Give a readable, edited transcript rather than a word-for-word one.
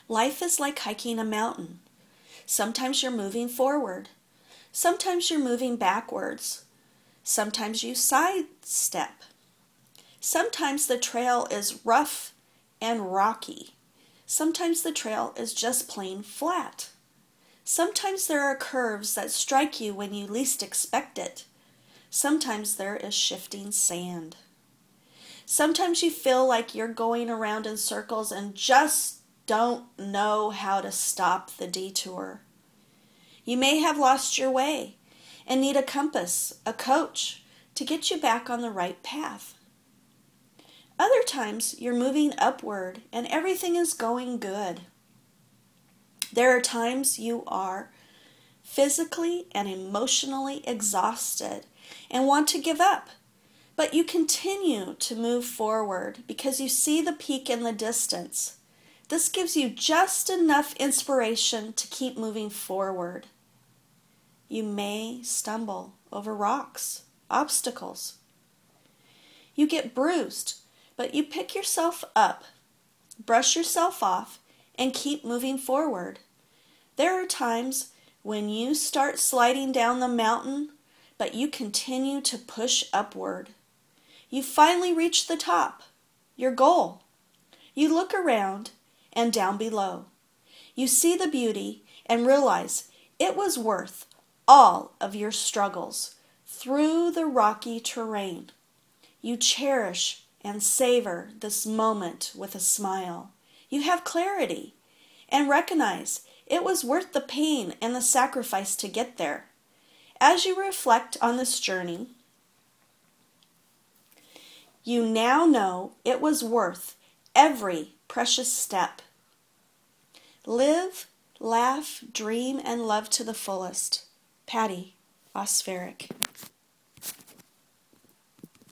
Life is like hiking a mountain. Sometimes you're moving forward. Sometimes you're moving backwards. Sometimes you sidestep. Sometimes the trail is rough and rocky. Sometimes the trail is just plain flat. Sometimes there are curves that strike you when you least expect it. Sometimes there is shifting sand. Sometimes you feel like you're going around in circles and just don't know how to stop the detour. You may have lost your way and need a compass, a coach, to get you back on the right path. Other times you're moving upward and everything is going good. There are times you are physically and emotionally exhausted and want to give up, but you continue to move forward because you see the peak in the distance. This gives you just enough inspiration to keep moving forward. You may stumble over rocks, obstacles. You get bruised, but you pick yourself up, brush yourself off, and keep moving forward. There are times when you start sliding down the mountain, but you continue to push upward. You finally reach the top, your goal. You look around and down below. You see the beauty and realize it was worth all of your struggles through the rocky terrain. You cherish and savor this moment with a smile. You have clarity and recognize it was worth the pain and the sacrifice to get there. As you reflect on this journey, you now know it was worth every precious step. Live, laugh, dream, and love to the fullest. Patty Osferic.